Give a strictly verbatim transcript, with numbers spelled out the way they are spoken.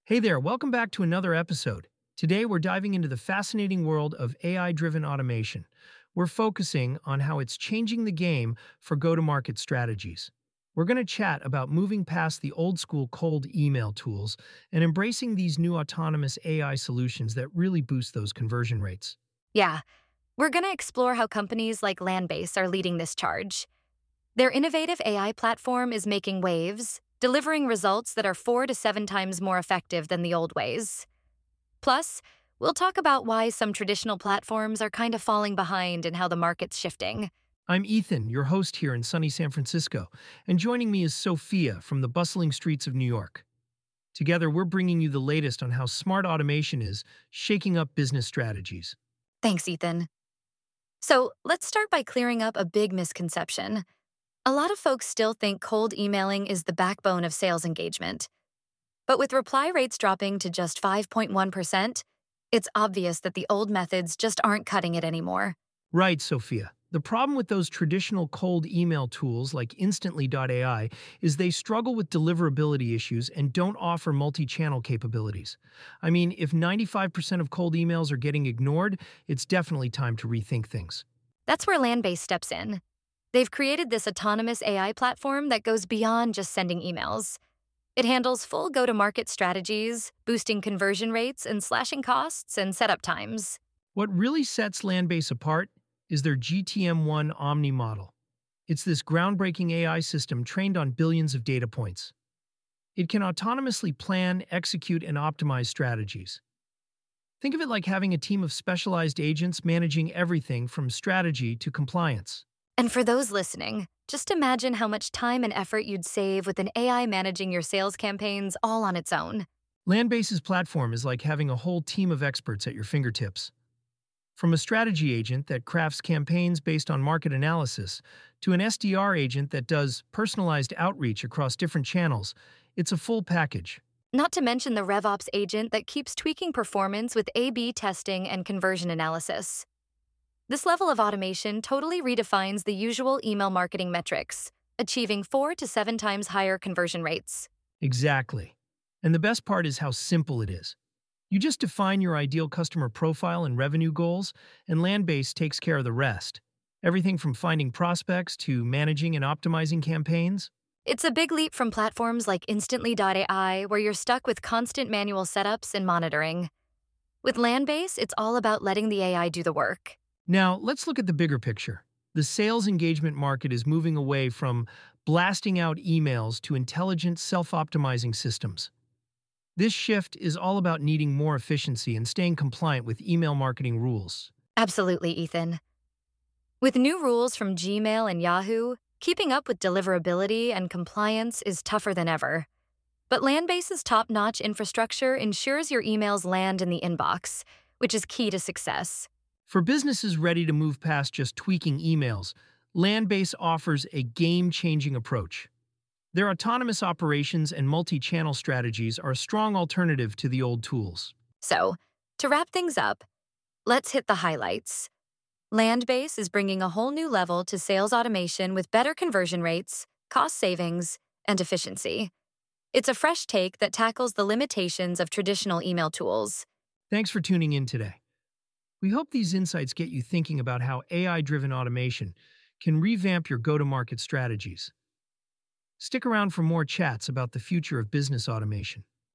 Hey there, welcome back to another episode. Today we're diving into the fascinating world of A I driven automation. We're focusing on how it's changing the game for go to market strategies. We're going to chat about moving past the old school cold email tools and embracing these new autonomous A I solutions that really boost those conversion rates. Yeah, we're going to explore how companies like Landbase are leading this charge. Their innovative A I platform is making waves, delivering results that are four to seven times more effective than the old ways. Plus, we'll talk about why some traditional platforms are kind of falling behind and how the market's shifting. I'm Ethan, your host here in sunny San Francisco, and joining me is Sophia from the bustling streets of New York. Together, we're bringing you the latest on how smart automation is shaking up business strategies. Thanks, Ethan. So, let's start by clearing up a big misconception. A lot of folks still think cold emailing is the backbone of sales engagement. But with reply rates dropping to just five point one percent, it's obvious that the old methods just aren't cutting it anymore. Right, Sophia. The problem with those traditional cold email tools like Instantly dot A I is they struggle with deliverability issues and don't offer multi-channel capabilities. I mean, if ninety-five percent of cold emails are getting ignored, it's definitely time to rethink things. That's where Landbase steps in. They've created this autonomous A I platform that goes beyond just sending emails. It handles full go-to-market strategies, boosting conversion rates and slashing costs and setup times. What really sets Landbase apart is their G T M one Omni model. It's this groundbreaking A I system trained on billions of data points. It can autonomously plan, execute, and optimize strategies. Think of it like having a team of specialized agents managing everything from strategy to compliance. And for those listening, just imagine how much time and effort you'd save with an A I managing your sales campaigns all on its own. Landbase's platform is like having a whole team of experts at your fingertips. From a strategy agent that crafts campaigns based on market analysis to an S D R agent that does personalized outreach across different channels, it's a full package. Not to mention the RevOps agent that keeps tweaking performance with A B testing and conversion analysis. This level of automation totally redefines the usual email marketing metrics, achieving four to seven times higher conversion rates. Exactly. And the best part is how simple it is. You just define your ideal customer profile and revenue goals, and Landbase takes care of the rest. Everything from finding prospects to managing and optimizing campaigns. It's a big leap from platforms like Instantly dot A I, where you're stuck with constant manual setups and monitoring. With Landbase, it's all about letting the A I do the work. Now, let's look at the bigger picture. The sales engagement market is moving away from blasting out emails to intelligent, self-optimizing systems. This shift is all about needing more efficiency and staying compliant with email marketing rules. Absolutely, Ethan. With new rules from Gmail and Yahoo, keeping up with deliverability and compliance is tougher than ever. But Landbase's top-notch infrastructure ensures your emails land in the inbox, which is key to success. For businesses ready to move past just tweaking emails, Landbase offers a game-changing approach. Their autonomous operations and multi-channel strategies are a strong alternative to the old tools. So, to wrap things up, let's hit the highlights. Landbase is bringing a whole new level to sales automation with better conversion rates, cost savings, and efficiency. It's a fresh take that tackles the limitations of traditional email tools. Thanks for tuning in today. We hope these insights get you thinking about how A I-driven automation can revamp your go-to-market strategies. Stick around for more chats about the future of business automation.